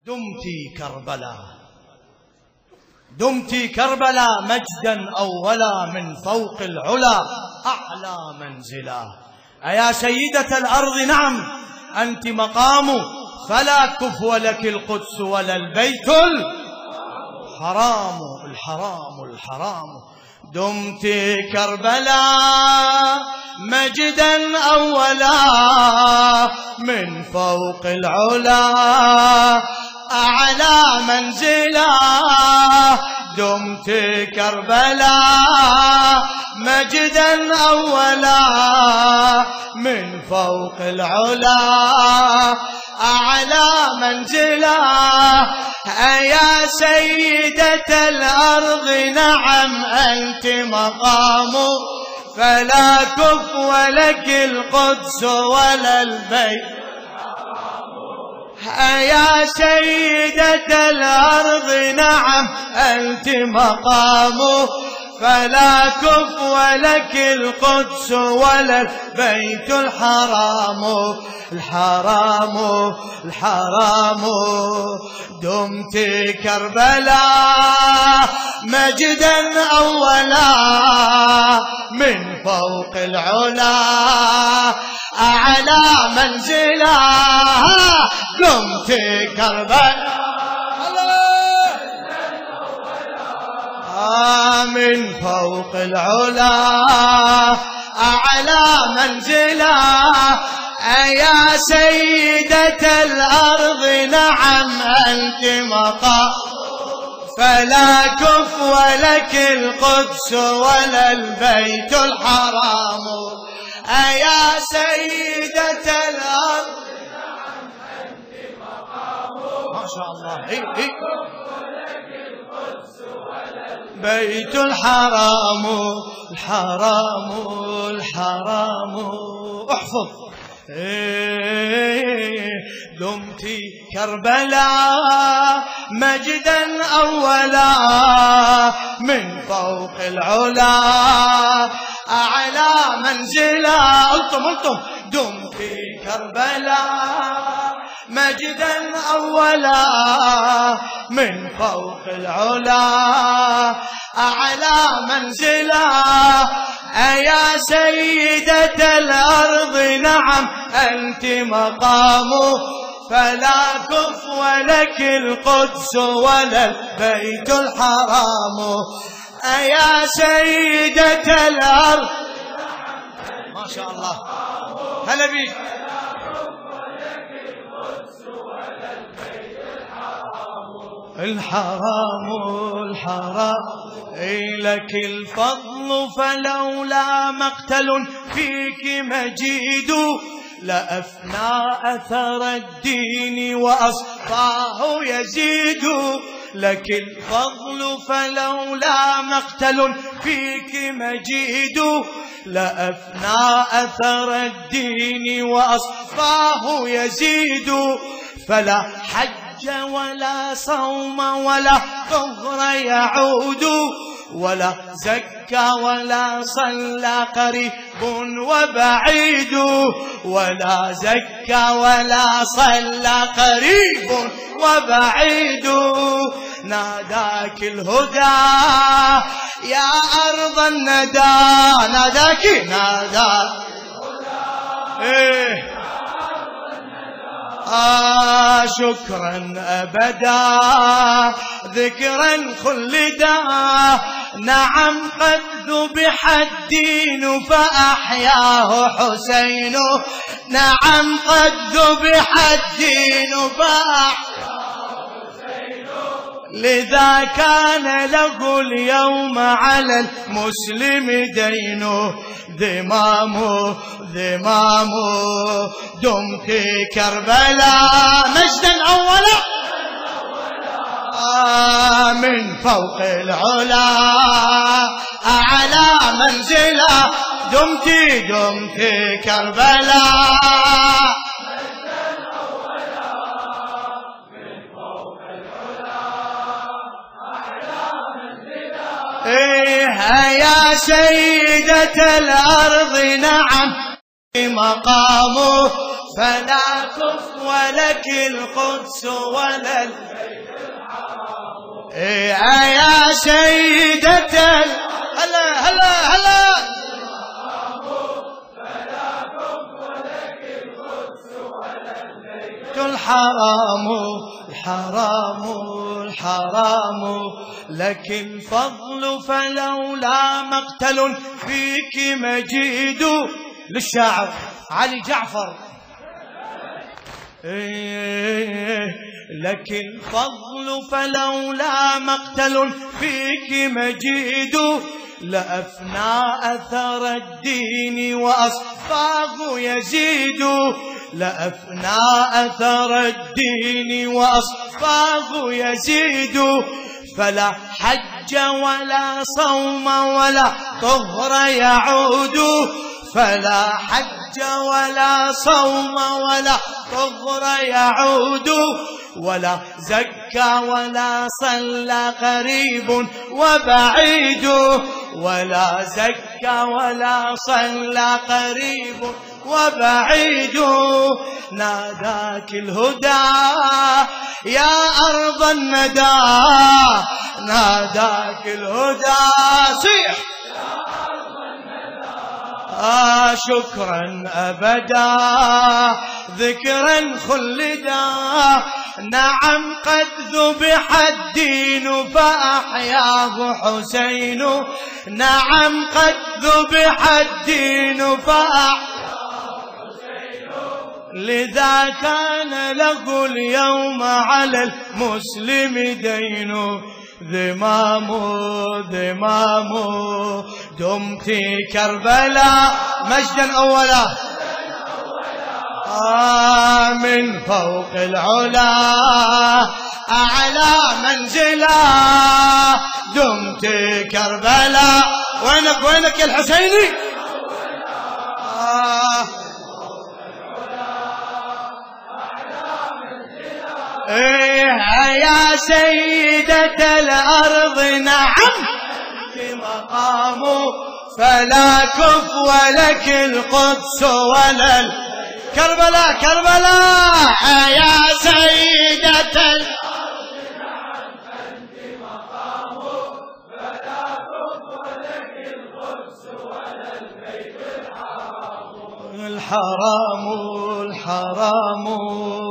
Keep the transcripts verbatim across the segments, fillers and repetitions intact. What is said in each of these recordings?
دمت كربلاء دمت كربلاء مجدا أولا من فوق العلا أعلى منزلا. أيا سيدة الأرض نعم أنت مقام فلا كفو لك القدس ولا البيت الحرام الحرام الحرام. دمت كربلاء مجدا أولا من فوق العلا أعلى منزلا. دمت كربلاء مجدا أولا من فوق العلا أعلى منزلا. أيا سيدة الأرض نعم أنت مقام فلا كفو لك القدس ولا البيت. يا سيدة الأرض نعم أنت مقام فلا كفو لك القدس ولا البيت الحرام الحرام الحرام. دمت كربلاء مجدا أولا من فوق العلا أعلى منزلا. دمت كربلاء من فوق العلا أعلى منزلا. يا سيدة الأرض نعم أنت مقام فلا كفو لك القدس ولا البيت الحرام. يا سيدة الأرض نعم أنت مقام ما شاء الله إيه إيه بيت الحرام الحرام الحرام. احفظ إيه دمت كربلاء مجدا أولا من فوق العلا أعلى منزلا. ألطم ألطم. دمت كربلاء مجدا أولا من فوق العلا أعلى منزلا. أيا سيدة الأرض نعم أنت مقام فلا كفو لك القدس ولا البيت الحرام. أيا سيدة الأرض ما شاء الله هلا بيك. الحرام الحرام لك الفضل فلولا مقتل فيك مجيد لأفنى أثر الدين وأصفاه يزيد. لك الفضل فلولا مقتل فيك مجيد لأفنى أثر الدين وأصفاه يزيد. فلا حج ولا صوم ولا طهر يعود ولا زكى ولا صلى قريب وبعيد. ولا زكى ولا صلى قريب وبعيد. ناداك الهدى يا أرض الندى ناداك ناداك إيه آه شكرا أبدا ذكرا خلدا. نعم قد ذبح الدين فأحياه حسين. نعم قد ذبح الدين فأحياه حسين. لذا كان له اليوم على المسلم دينه ذمامه ذمامه. دمت كربلاء مجدا أولا آه من فوق العلا أعلى منزلا. دمت دمت كربلاء مجدا أولا من فوق العلا أعلى منزلا. إيه يا سيدة الأرض نعم مقامه فلا كفو لك القدس ولا البيت الحرام. يا سيدة هلا هلا هلا الحرام الحرام الحرام لك الفضل فلولا مقتل فيك مجيد. للشاعر علي جعفر لك الفضل فلولا مقتل فيك مجيد لأفنى أثر الدين وأصفاه يزيد. لأفنى أثر الدين وأصفاه يزيد. فلا حج ولا صوم ولا طهر يعود. فلا حج ولا صوم ولا طهر يعود. ولا زكى ولا صلى قريب وبعيد. ولا زكى ولا صلى قريب وبعيد. ناداك الهدى يا أرض الندى. ناداك الهدى صيح آه شكرا أبدا ذكرا خلدا. نعم قد ذبح الدين فأحياه حسين. نعم قد ذبح الدين فأحياه حسين. لذا كان له اليوم على المسلم دين. ذمام ذمام دمت كربلاء مجدا أولا آه من فوق العلا أعلى منزلا. دمت كربلاء وينك وينك يا الحسيني آه إيه يا سيدة الأرض نعم في مقام فلا كفو لك القدس ولا ال... كربلاء كربلاء يا سيدة الأرض نعم أنت مقام فلا كفو لك القدس ولا البيت الحرام. الحرام الحرام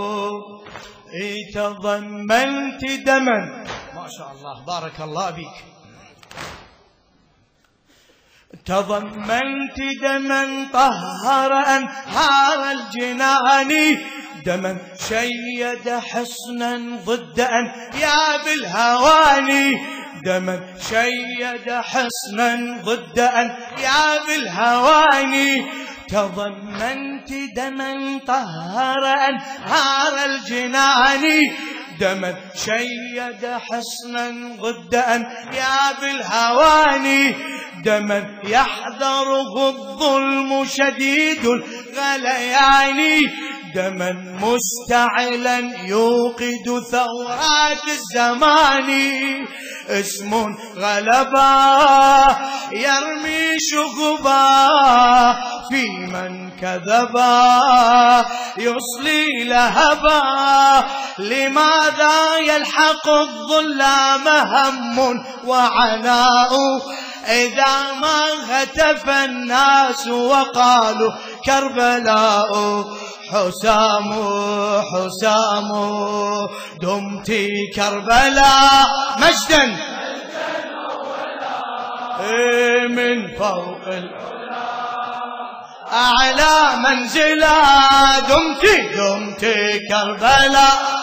تضمنت دما ما شاء الله بارك الله بك. تضمنت دما طهر أنهار الجنان. دما شيد حصنا ضد أنياب الهواني. دما شيد حصنا ضد أنياب الهواني. تضمنت دما طهر أنهار الجنان. دما شيد حصنا ضد أنياب الهواني. دما يحذره الظلم شديد الغليان. دما مستعلا يوقد ثورات الزمان. اسم غلبا يرمي شغبا في من كذبا يصلي لهبا. لماذا يلحق الظلام هم وعناء إذا ما هتف الناس وقالوا كربلاء. حسام حسام دمت كربلاء مجدا من فوق العلا أعلى منزلا. دمت دمت كربلاء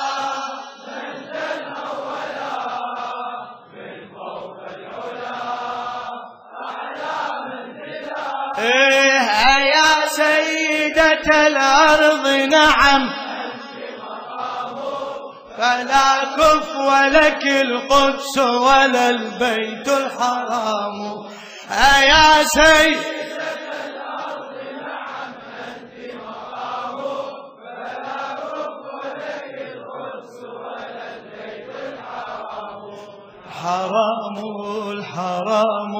إيه يا سيدة الأرض نعم فلا كفو لك القدس ولا البيت الحرام. يا سيدة الأرض نعم أنت مقام فلا كفو لك القدس ولا البيت الحرام. حرام الحرام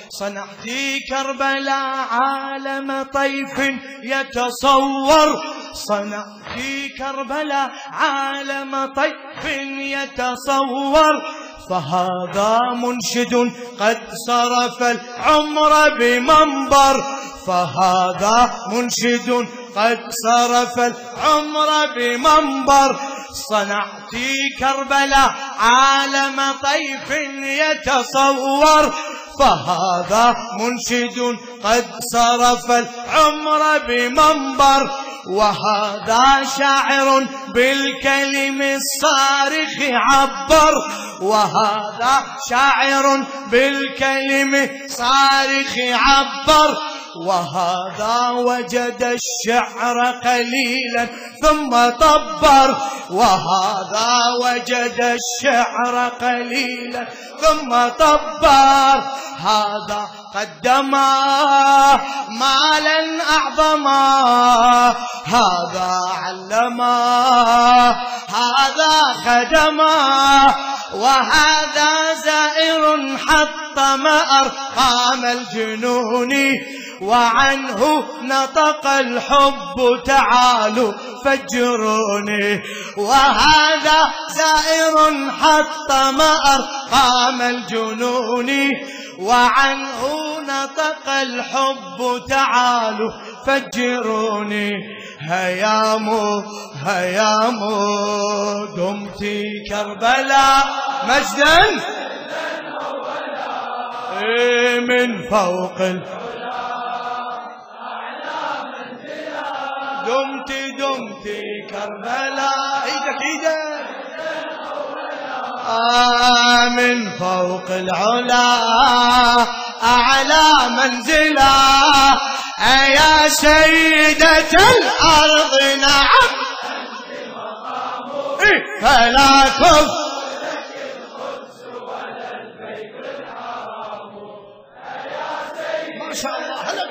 صنعت كربلاء عالم طيف يتصور صنعت كربلاء عالم طيف يتصور، فهذا منشد قد صرف العمر بمنبر، فهذا منشد قد صرف العمر بمنبر. صنعت كربلاء عالم طيف يتصور، فهذا منشد قد صرف العمر بمنبر، وهذا شاعر بالكلم الصارخ عبر، وهذا شاعر بالكلم الصارخ عبر، وهذا وجد الشعر قليلا ثم طبر، وهذا وجد الشعر قليلا ثم طبر. هذا قدما مالا أعظما، هذا علما، هذا خدما، وهذا زائر حطم أرقام الجنون، وعنه نطق الحب تعالوا فجروني. وهذا زائر حطم أرقام الجنون، وعنه نطق الحب تعالوا فجروني. هيامو هيامو دمت كربلاء مجدا من فوق العلا أعلى منزلا، دمت دمت كربلاء ايدك ايدك آه من فوق العلا أعلى منزلا. يا سيدة الأرض نعم فلا كف ما شاء الله هلا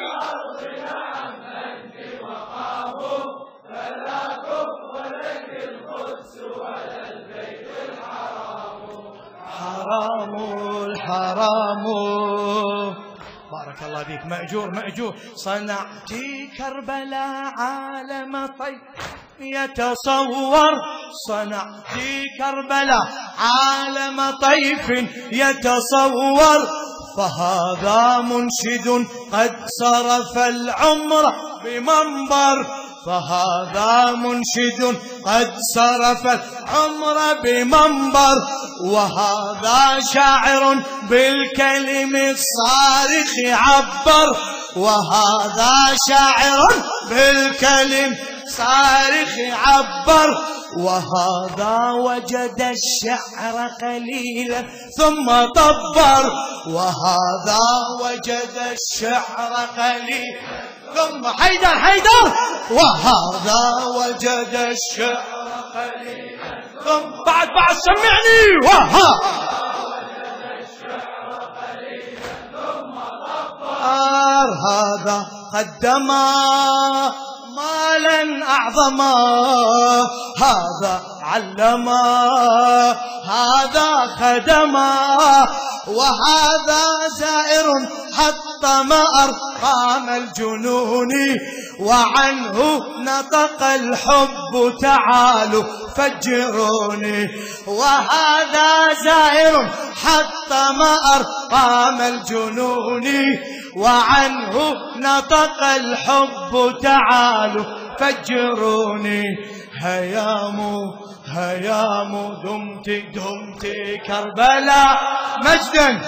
حرام الحرام. بارك الله بك مأجور مأجور. صنعت كربلاء عالم طيف يتصور، صنعت كربلاء عالم طيف يتصور، فهذا منشد قد صرف العمر بمنبر، فهذا منشد قد صرف العمر بمنبر، وهذا شاعر بالكلم الصارخ عبر، وهذا شاعر بالكلم صارخ عبر، وهذا وجد الشعر قليلا ثم طبر، وهذا وجد الشعر قليلا ثم حيدر حيدر، وهذا وجد الشعر قليلا ثم بعد بعد سمعني. وها وجد الشعر قليلا ثم طبر، هذا قدما مالا أعظما، هذا علما، هذا خدما، وهذا زائر حطم أرقام الجنون، وعنه نطق الحب تعالوا فجروني. وهذا زائر حطم أرقام الجنون، وعنه نطق الحب تعالوا فجروني. هيام هيام دمت دمت كربلاء مجدا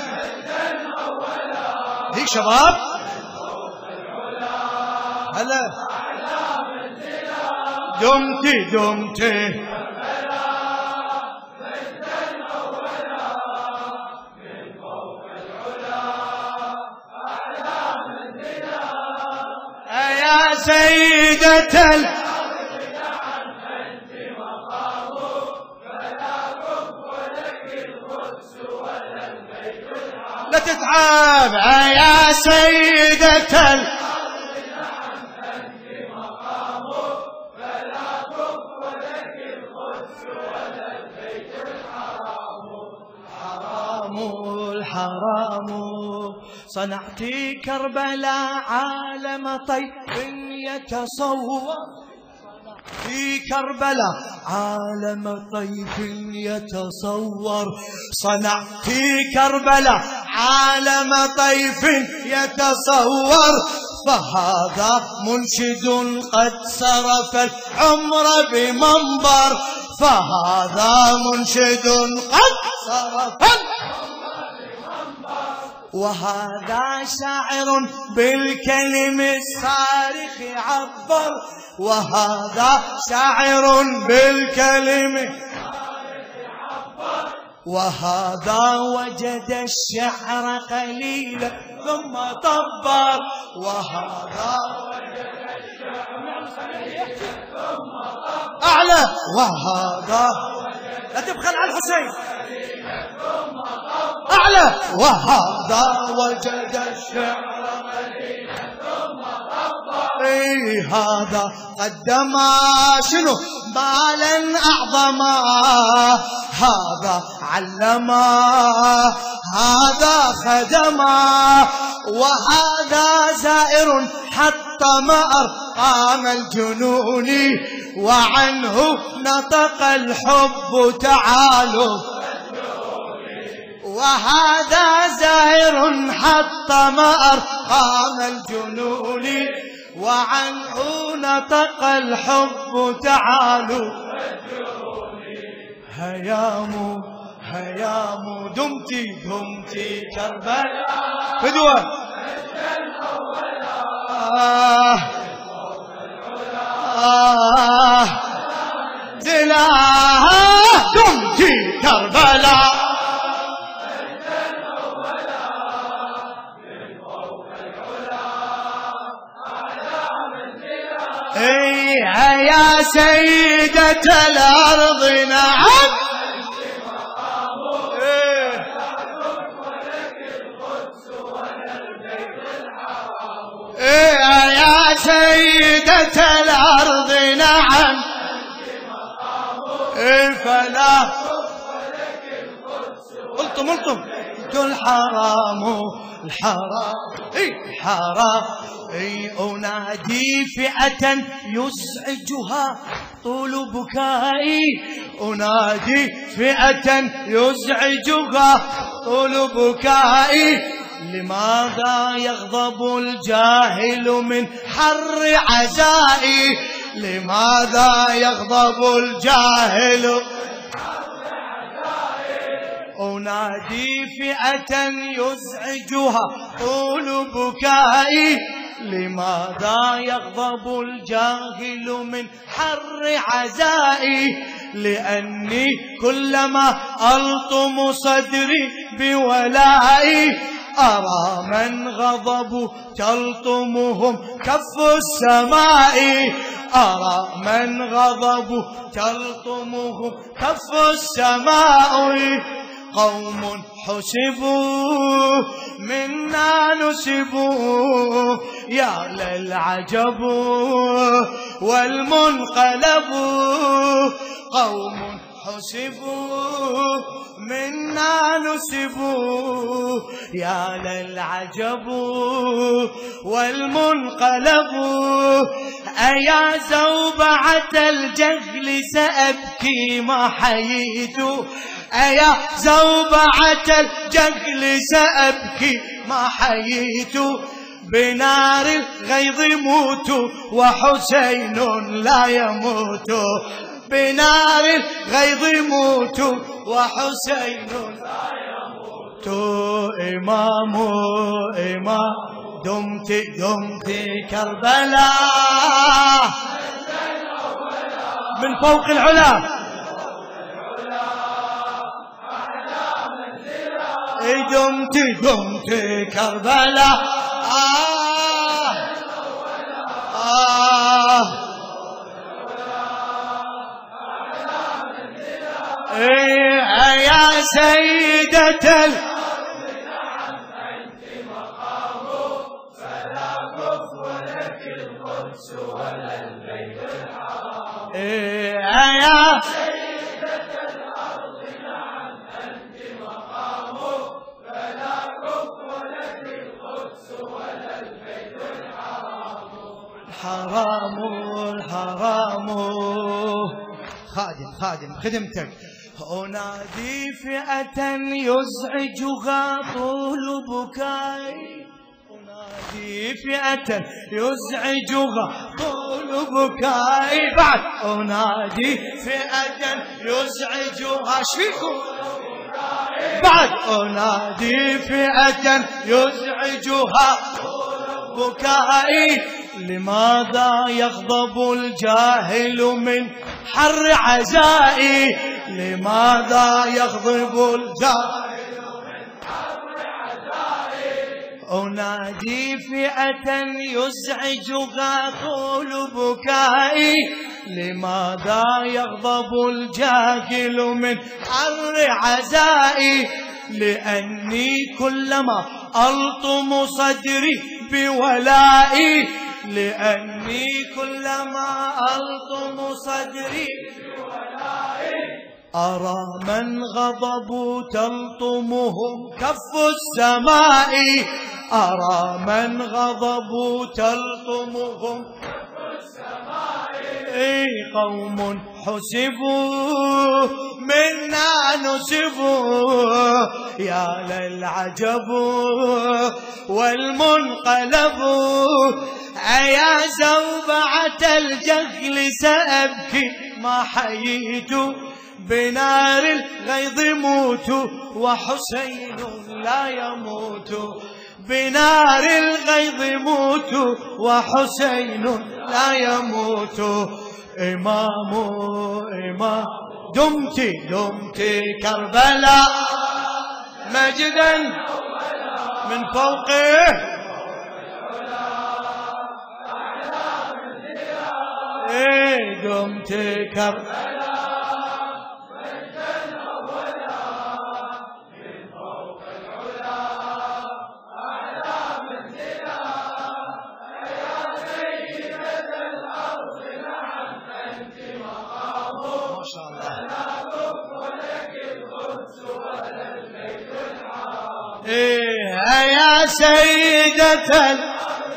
هيك شباب هلا دمت دمت يا سيدة الأرض نعم أنت مقامه، فلا كف لك القدس ولا البيت الحرام. لا تتعب يا سيدة الأرض نعم أنت مقامه، فلا كف لك القدس ولا البيت الحرام. حرام الحرام. صنعت كربلاء عالم طيف يتصور، في كربلاء عالم طيف يتصور، صنع في كربلاء عالم طيف يتصور، فهذا منشد قد صرف العمر بمنبر، فهذا منشد قد صرف العمر بمنبر، وهذا شاعر بالكلم الصارخ عبر، وهذا شاعر بالكلم الصارخ عبر، وهذا وجد الشعر قليلا ثم طبر، وهذا وجد الشعر قليلا ثم طبر أعلى، وهذا لا تبخل على الحسين أعلى، وهذا وجد الشعر قليلا ثم طبر، إيه هذا قدم شنو مالا أعظما، هذا علما، هذا خدما، وهذا زائر حطم أرقام الجنون، وعنه نطق الحب تعالوا، وهذا زائر حطم أرقام الجنون، وعنه نطق الحب تعالوا، هيام هيام دمتي دمتي كربلاء فدوة آه آه زلاها دمتي كربلاء، ايها يا سيدة الأرض نعم، ايها يا سيدة الأرض نعم، فلا قلتم قلتم الحرام الحرام الحرام، اي انادي فئة يزعجها طول بكائي، انادي فئة يزعجها طول بكائي، لماذا يغضب الجاهل من حر عزائي، لماذا يغضب الجاهل، أنادي فئة يزعجها طول بكائي، لماذا يغضب الجاهل من حر عزائي، لأني كلما ألطم صدري بولائي أرى من غضب تلطمهم كف السماء، أرى من غضب تلطمهم كف السماء، قوم حسبوا منا نسبوا يا للعجب والمنقلب، قوم حسبوا منا نسبوا يا للعجب والمنقلب، أيا زوبعة الجهل سأبكي ما حييت، أيا زوبعة الجهل سأبكي ما حييت، بنار الغيظ موت وحسين لا يموت، بنار الغيظ موت وحسين لا يموت، إمام إمام دمت دمت كربلاء من فوق العلا، دمت دمت كربلاء آه آه إيه يا سيدة الأرض نعم أنت مقام، فلا كفر لك القدس ولا البيت الحرام، إيه يا سيدة الأرض نعم أنت مقام، فلا كفر لك القدس ولا البيت الحرام، الحرام الحرام خادم خادم خدمتك. أنادي فئة يزعجها طول بكائي، أنادي فئة يزعجها طول بكائي، بعد أنادي فئة يزعجها شفيكم، بعد أنادي فئة يزعجها بكائي، لماذا يغضب الجاهل من حر عزائي، لماذا يغضب الجاهل من حر عزائي، أنادي فئة يزعجها طول بكائي، لماذا يغضب الجاهل من حر عزائي، لأني كلما ألطم صدري بولائي، لأني كلما ألطم صدري بولائي، أرى من غضب تلطمهم كف السماء، أرى من غضب تلطمهم كف السماء، أي قوم حسبوا منا نسبوا، يا للعجب والمنقلب، أيا زوبعة الجهل سأبكي ما حييت، بنار الغيظ موت وحسين لا يموت، بنار الغيظ موت وحسين لا يموت، إمام إمام دمت دمت كربلاء مجدا من فوقه، إيه دمت كربلاء مجدا أولا من فوق العلا، أعلى منزلا، يا سيدة الأرض نعم أنت مقامه، ما شاء الله، لا ولك القدس ولا البيت الحرام، إيه يا سيدة الأرض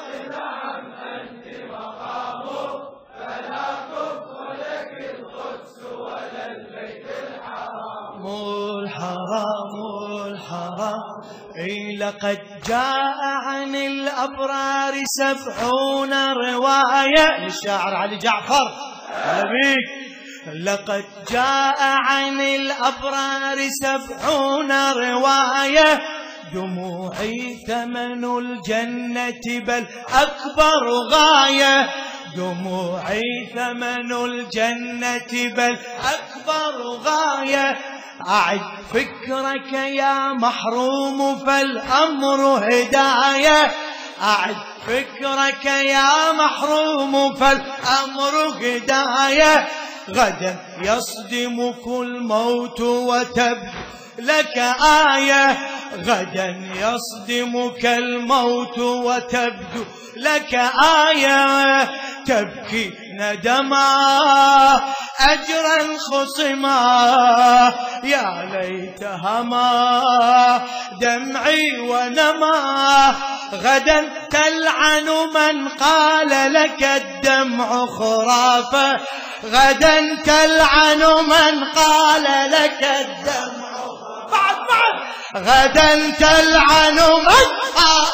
الحرام الحرام، إي لقد جاء عن الأبرار سبعون رواية للشاعر علي جعفر بيك، لقد جاء عن الأبرار سبعون رواية، دموعي ثمن الجنة بل أكبر غاية، دموعي ثمن الجنة بل أكبر غاية، أعد فكرك يا محروم فالأمر هداية، أعد فكرك يا محروم فالأمر هداية، غدا يصدمك الموت وتبدو لك آية، غدا يصدمك الموت وتبدو لك آية، تبكي ندما أجرا خصما، يا ليتها ما دمعي ونما، غدا تلعن من قال لك الدمع خرافة، غدا تلعن من قال لك الدمع بعد بعد، غدا تلعن من قال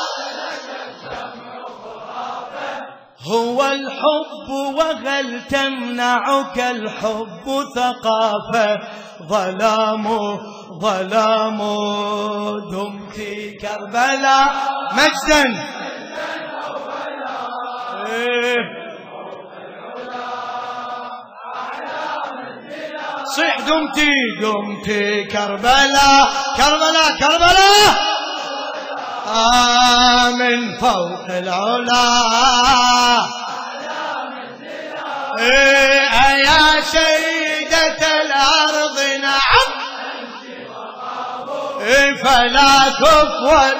هو الحب، وهل تمنعك الحب ثقافة، ظلام ظلام دمت كربلاء مجدا إيه صيح دمت دمت كربلاء كربلاء كربلاء آه من فوق العلا، إيه يا سيدة الأرض نعم إيه فلا كفوا،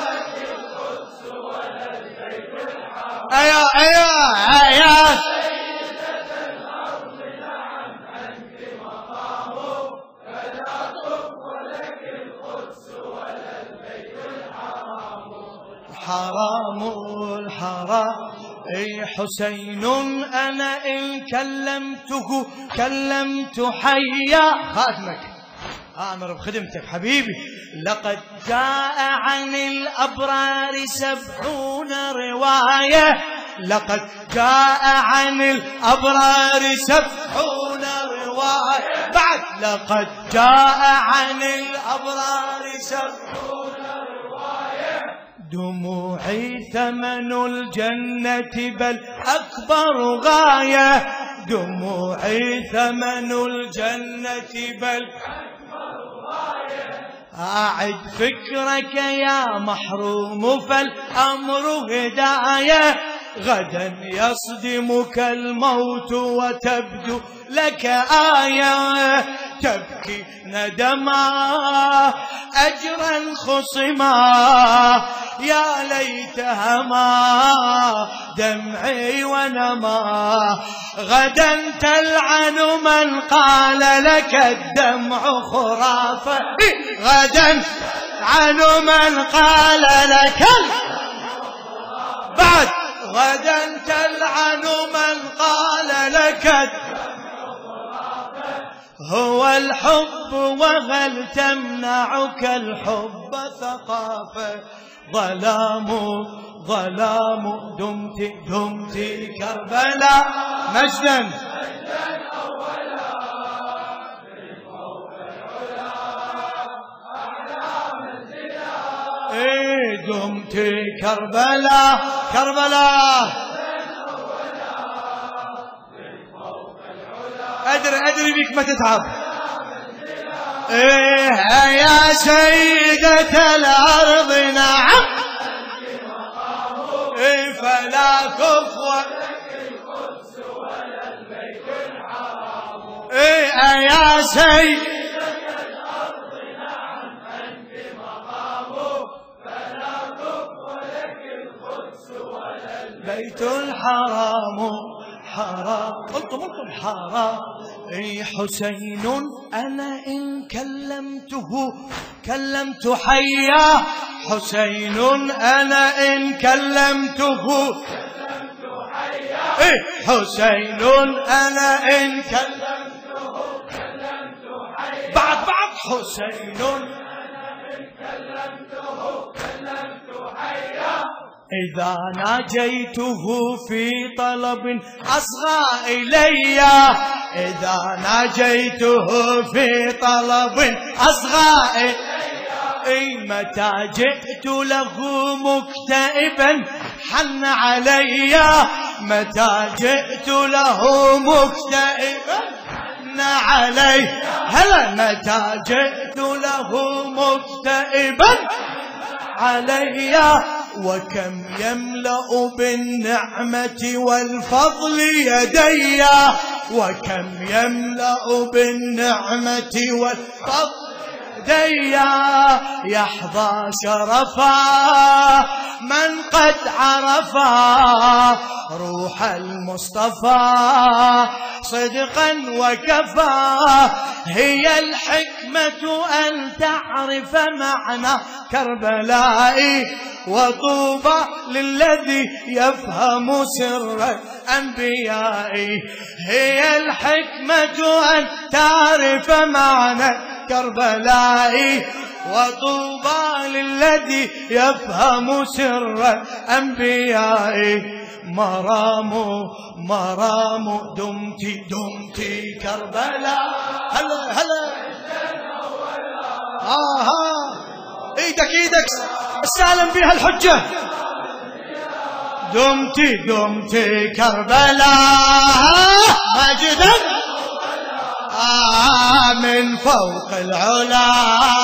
أيا أيا أيا سيدة الأرض نعم أنت مقامه، فلا كفوا لك القدس ولا البيت الحرام، الحرام الحرام، اي حسين أنا إن كلمته كلمت حيا. خادمك آمر بخدمتك حبيبي. لقد جاء عن الأبرار سبعون رواية، لقد جاء عن الأبرار سبعون رواية. بعد لقد جاء عن الأبرار سبعون رواية. دموعي ثمن الجنة بل أكبر غاية، دموعي ثمن الجنة بل أكبر غاية. أعد فكرك يا محروم فالأمر هداية، غدا يصدمك الموت وتبدو لك آية. تبكي ندما أجرا خصما، يا ليتها ما دمعي ونما. غدا تلعن من قال لك الدمع خرافة، غدا تلعن من قال لك. بعد غدا تلعن من قال لك هو الحب، وهل تمنعك الحب ثقافة. ظلام ظلام دمت دمت كربلاء مجدا ايه دمت كربلاء كربلاء. أدري أدري بيك ما تتعب. إيه يا سيدة الأرض نعم، إيه فلا كفو إيه يا سيدة الأرض نعم أنت مقامه، فلا كفو لك القدس ولا البيت الحرام. حرام قلتم قلتم حرام. اي حسين أنا إن كلمته كلمت حيا، حسين أنا إن كلمته كلمت حيا. اي حسين أنا إن كلمته كلمت حيا. بعد بعد حسين أنا إن كلمته كلمت حيا. إذا ناجيته في طلب أصغى إلي، إذا ناجيته في طلب أصغى إلي. متى جئت له مكتئبا حن علي، متى جئت له مكتئبا حن علي. هلا متى جئت له مكتئبا علي. وكم يملأ بالنعمة والفضل يدي، وكم يملأ بالنعمة والفضل يدي. يحظى شرفا من قد عرفا روح المصطفى صدقا وكفى. هي الحكمة أن تعرف معنى كربلاء، وطوبى للذي يفهم سر الأنبياء. هي الحكمة أن تعرف معنى كربلاء، وطوبى للذي يفهم سر الأنبياء. مرام مرام دمت دمت كربلاء. هلا هلا آها ايدك ايدك استعلم بها الحجة. دمت دمت كربلاء مجدا آه من فوق العلا.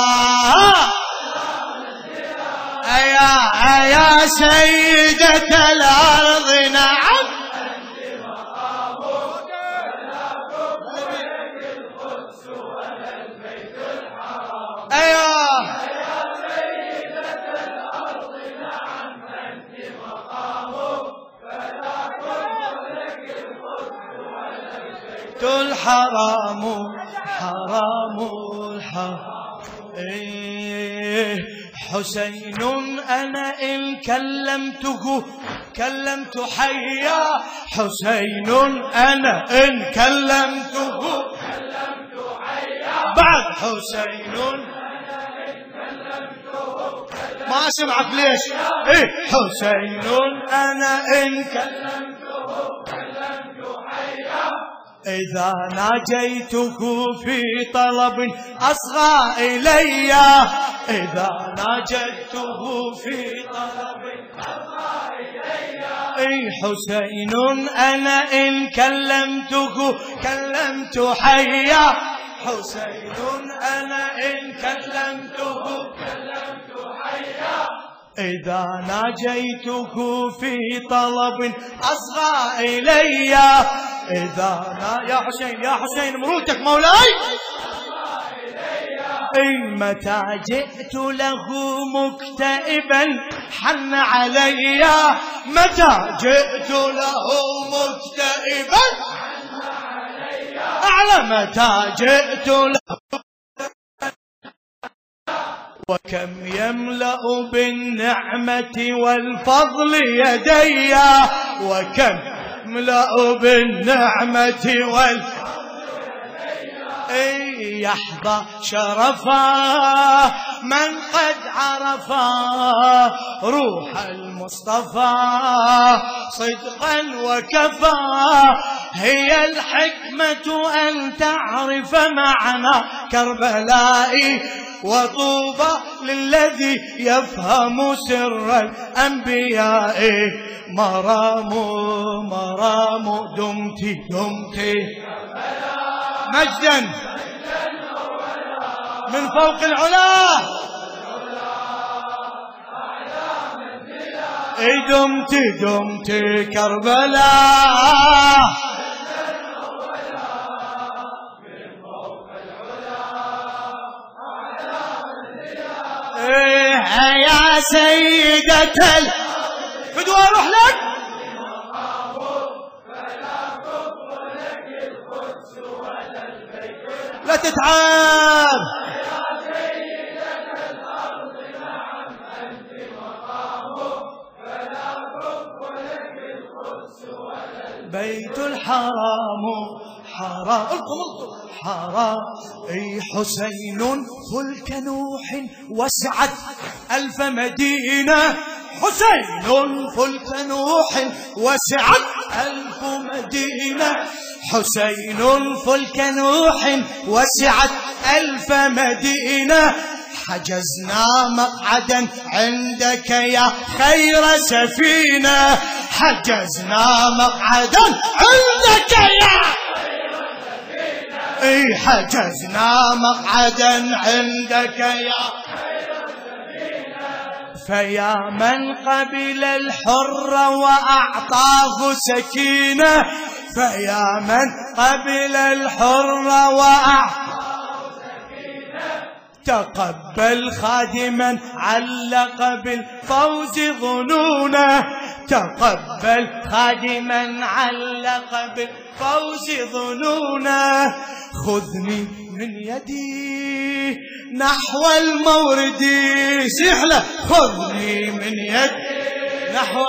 أيا أيا سيدة الأرض نعم أنت مقامك، فلا كفر لك القدس ولا البيت الحرام. أيا أيا سيدة الأرض نعم أنت مقامك، فلا كفر لك القدس ولا البيت الحرام. حرام الحرام إيه حسين أنا إن كلمته كلمت حيا، حسين أنا إن كلمته كلمت حيا، بعد حسين أنا إن كلمته ما أسمعك ليش؟ إيه حسين أنا إن كلمته كلمت حيا، إذا ناجيته في طلب أصغى إلي، إذا ناجيته في طلب أصغى إلي، إي حسين أنا إن كلمته كلمت حيا، حسين أنا إن كلمته كلمت حيا، إذا ناجيته في طلب أصغى إلي، إذا نا يا حسين يا حسين مروتك مولاي، إن متى جئت له مكتئبا حن علي، متى جئت له مكتئبا حن علي، أعلى متى جئت له، وكم يملأ بالنعمة والفضل يدي، وكم يملأ بالنعمة والفضل يدي، يحظى شرفا من قد عرفا روح المصطفى صدقا وكفى، هي الحكمة أن تعرف معنى كربلاء، وطوبى للذي يفهم سر الأنبياء، مرام مرام دمتي دمتي مجدا من فوق العلا، اي دمتي دمتي كربلاء، يا سيدة ال فدوى اروح لك، لا تتعب، يا سيدة الأرض نعم أنت مقامه، فلا كف لك القدس ولا البيت الحرام، حرام حرام، اي حسين فلك نوح وسعت ألف مدينة، حسين فلك نوح وسعت ألف مدينة، حسين فلك نوح وسعت ألف مدينة، حجزنا مقعدا عندك يا خير سفينة، حجزنا مقعدا عندك يا اي حجزنا مقعدا عندك يا خير سفينة، فيا من قبل الحر وأعطاه سكينة، فيا من قبل الحر وأعطاه سكينة، تقبل خادما علق بالفوز ظنونه، تقبل خادما علق بالفوز ظنونه، خذني من يدي نحو المورد، سحلة خذني من يدي نحو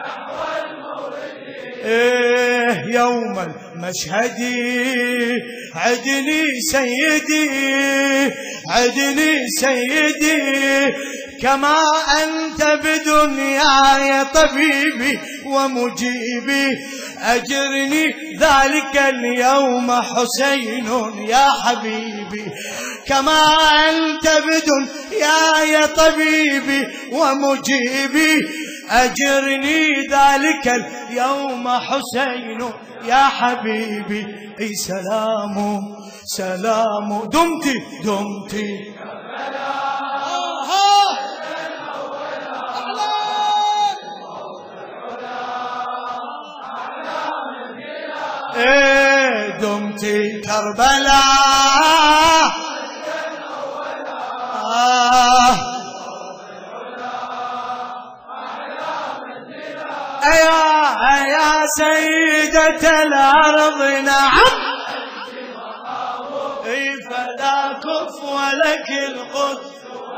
إيه يوم المشهد عدني سيدي عدني سيدي، كما أنت بدنياي طبيبي ومجيبي، أجرني ذلك اليوم حسين يا حبيبي، كما أنت بدنياي طبيبي ومجيبي، أجرني ذلك اليوم حسين يا حبيبي، اي سلام سلام دمتي دمتي ايه دمتي كربلاء، آه يا يا سيدة الأرض نعم، اي فلا كف ولك القدس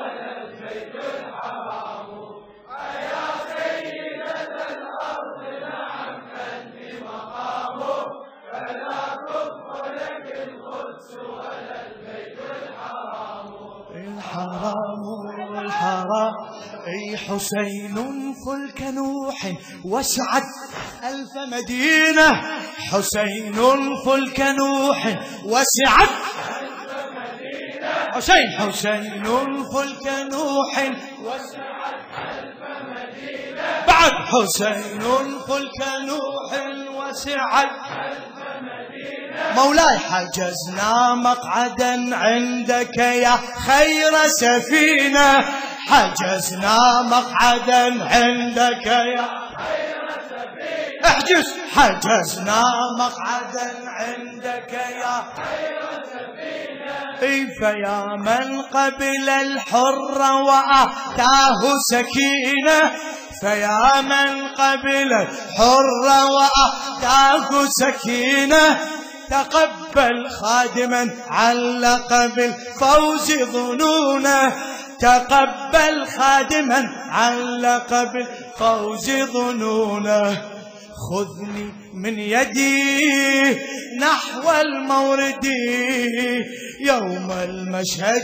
الحرام الحرام. اي حسين فلك نوح وسعت ألف مدينة، حسين فلك نوح وسعت ألف مدينة، حسين حسين فلك نوح وسعت ألف مدينة، بعد حسين فلك نوح وسعت ألف مدينة. مولاي حجزنا مقعدا عندك يا خير سفينة، حجزنا مقعدا عندك يا خير سفينة، احجز حجزنا مقعدا عندك يا خير سفينة. فيا من قبل الحر وآتاه سكينة، فيا من قبل الحر وآتاه سكينة، تقبل خادما علق بالفوز ظنونه، تقبل خادما علق بالفوز ظنونه. خذني من يدي نحو المورد يوم المشهد،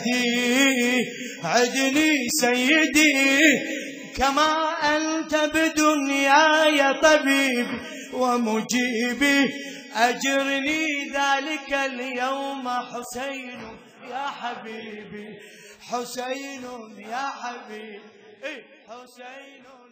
عدني سيدي كما أنت بدنياي طبيبي ومجيبي، أجرني ذلك اليوم حسين يا حبيبي، حسين يا حبيبي، حسين.